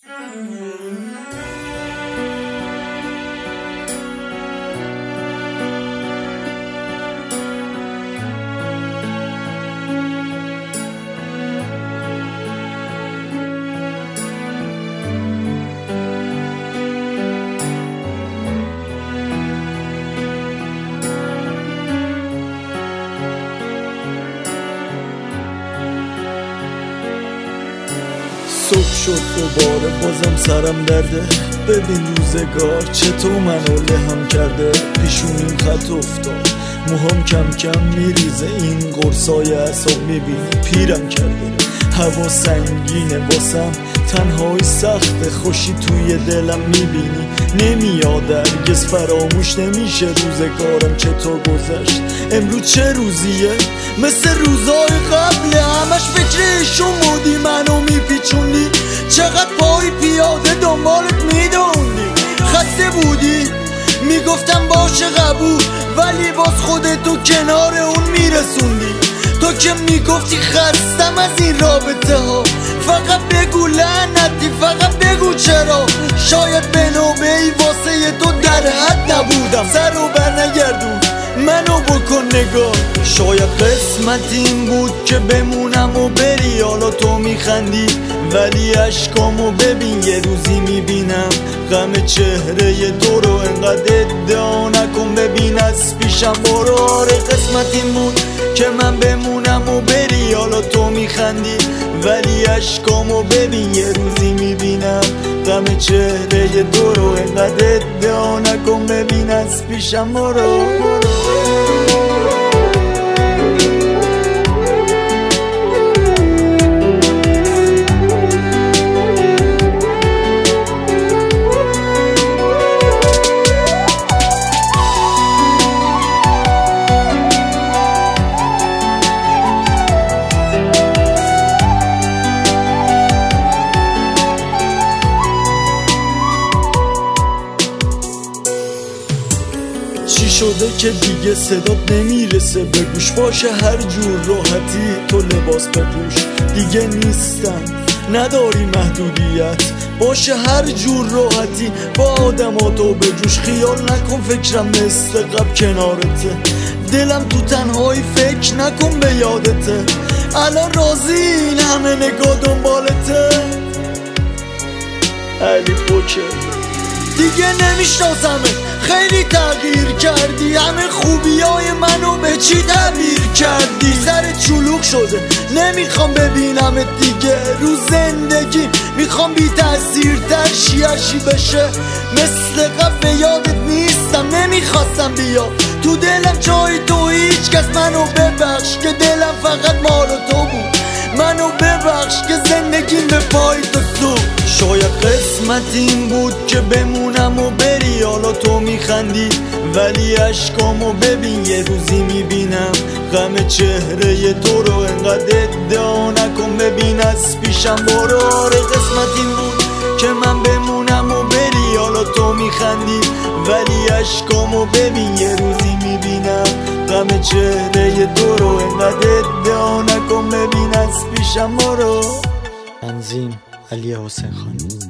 صبح شد دوباره بازم سرم درده. ببین روزگار چطور منو لهم کرده. پیشونیم خط افتاد، موهام کم کم میریزه. این قرصای اعصاب میبینی پیرم کرده. هوا سنگینه واسم، تنهایی سخته. خوشی توی دلم میبینی نمیاد، هرگز فراموش نمیشه روزگارم چطور گذشت. امروز چه روزیه؟ مثل روزای قبل، همش فکرشون بودی، منو میپیچوندی. چقدر پای پیاده دنبالت میدوندی. خسته بودی میگفتم باشه قبول، ولی باز خودتو کنار اون میرسوندی. تو که میگفتی خستم از این رابطه ها، فقط بگو لعنتی، فقط بگو چرا. شاید به نوبه‌ای واسه تو در حد نبودم. سر رو بر نگردون، منو بکن نگاه. شاید قسمت این بود که بمونم و بری. حالا تو میخندی ولی اشکامو ببین. یه روزی میبینم غم چهره تو رو، انقدر ادعا نکن ببین از پیشم برو. آره قسمت این بود که من بمونم و بری. حالا تو میخندی ولی اشکامو ببین. یه روزی میبینم غم چهره تو رو، انقدر ادعا نکن ببین از پیشم برو. چی شده که دیگه صدات نمیرسه به گوش؟ باشه هر جور راحتی تو لباس بپوش. دیگه نیستم نداری محدودیت، باشه هر جور راحتی با آدماتو بجوش. خیال نکن فکرم مثل قبل کنارته، دلم تو تنهایی فکر نکن به یادته. الان راضی این همه نگاه دنبالته. علی پوکر دیگه نمیشناسمه، خیلی تغییر کردی. همه خوبیای منو به چی تعبیر کردی؟ سر چلوغ شده نمیخوام ببینمت دیگه رو زندگی. میخوام بی تأثیر تر شیعشی بشه. مثل قبل یادت نیستم، نمیخواستم بیا تو دلم جای تو. هیچ کس منو ببخش که دلم فقط مال تو بود. منو ببخش که زندگیم به پای تو سوخت. شاید قسمت این بود که بمونم و بری. حالا تو میخندی ولی اشکامو ببین. یه روزی میبینم غم چهره تو رو، انقدر ادعا نکن ببین از پیشم برو. آره قسمت این بود که من بمونم و بری. حالا تو میخندی ولی اشکامو ببین. یه روزی میبینم غم چهره تو رو، انقدر ادعا نکن ببین از پیشم برو. تنظیم علی حسین خانی.